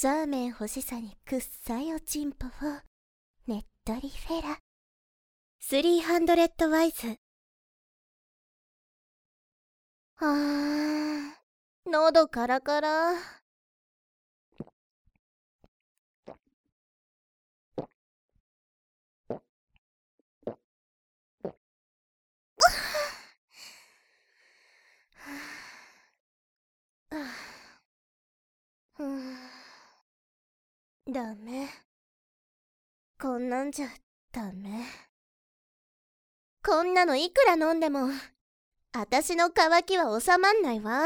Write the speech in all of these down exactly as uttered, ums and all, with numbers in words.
ザーメン欲しさにくっさいおちんぽをねっとりフェラスリーハンドレッドワイズ。あー、喉カラカラ。うん、ダメ。こんなんじゃダメ。こんなのいくら飲んでもあたしの渇きは収まんないわ。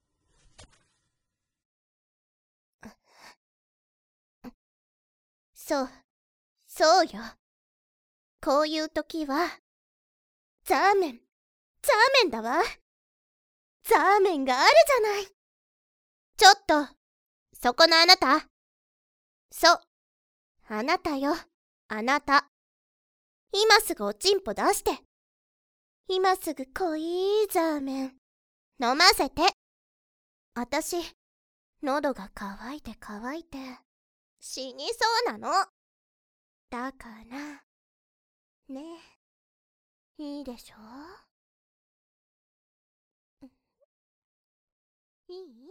そうそうよ。こういう時はザーメンザーメンだわ。ザーメンがあるじゃない。ちょっとそこのあなた。そう、あなたよ、あなた。今すぐおちんぽ出して。今すぐ濃いザーメン飲ませて。あたし喉が渇いて渇いて死にそうなの。だからね、いいでしょ。いい？